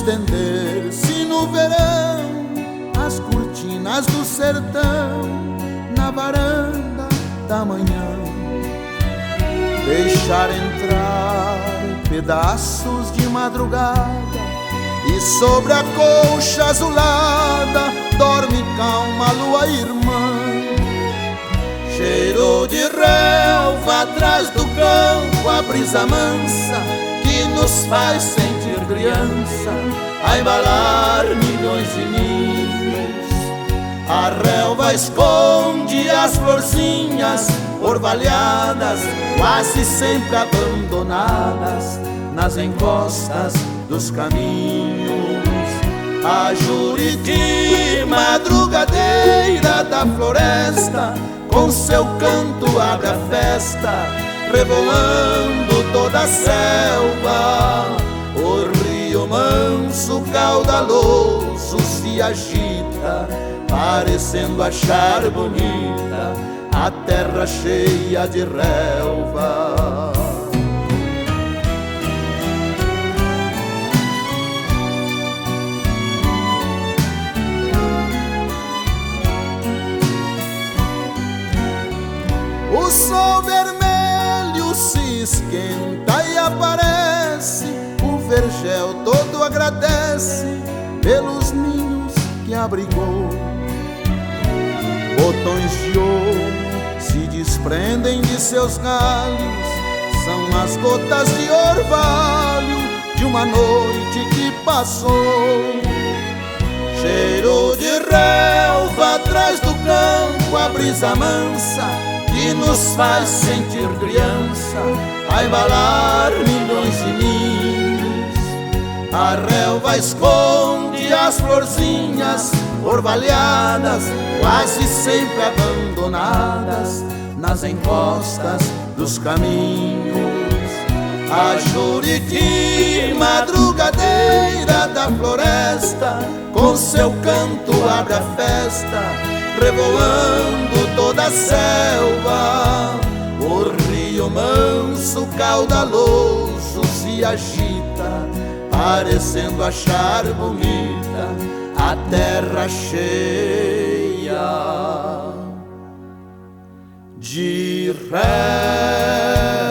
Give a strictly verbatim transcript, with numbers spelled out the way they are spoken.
estender-se no verão as cortinas do sertão na varanda da manhã, deixar entrar pedaços de madrugada, e sobre a colcha azulada dorme calma a lua irmã. Cheiro de relva atrás do campo, a brisa mansa que nos faz sentir criança, a embalar milhões de ninhos. A relva esconde as florzinhas orvalhadas, quase sempre abandonadas nas encostas dos caminhos. A Juriti madrugadeira da floresta, com seu canto abre a festa, rebolando toda a selva. O rio manso caudaloso se agita, parecendo achar bonita a terra cheia de relva. O sol vermelho se esquenta e aparece, o vergel todo agradece pelos ninhos que abrigou. Botões de ouro se desprendem de seus galhos, são as gotas de orvalho de uma noite que passou. Cheiro de relva atrás do campo, a brisa mansa que nos faz sentir criança, a embalar milhões de ninhos. A relva esconde as florzinhas orvalhadas, quase sempre abandonadas nas encostas dos caminhos. A Juriti madrugadeira da floresta, com seu canto abre a festa, revoando toda a selva. O rio manso caudaloso se agita, parecendo achar bonita a terra cheia de relva.